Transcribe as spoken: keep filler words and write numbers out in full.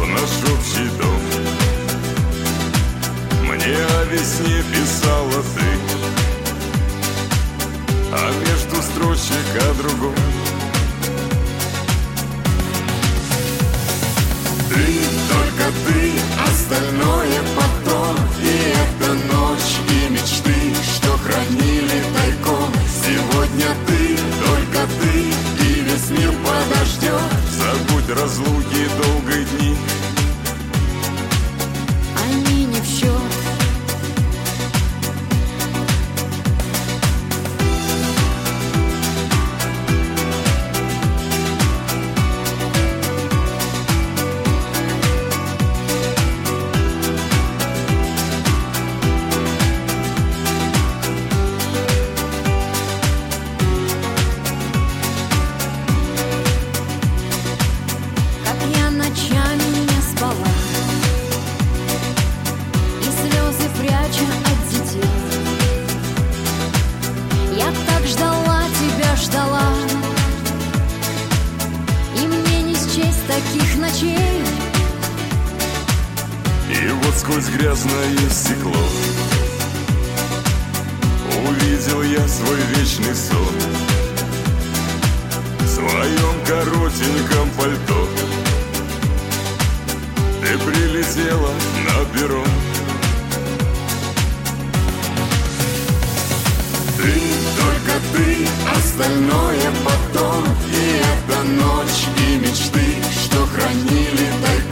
в наш общий дом. Мне о весне писала ты, а между строчек о другом. Ты, только ты, остальное потом. И эта ночь, и мечты, что хранили тайком. Сегодня ты, только ты, и весь мир подождет. Забудь разлуки, долгие дни, они не в счет. Таких ночей. И вот сквозь грязное стекло увидел я свой вечный сон. В своем коротеньком пальто ты прилетела на перрон. Ты, только ты, остальное потом. И эта ночь, и мечты, что хранили тайком.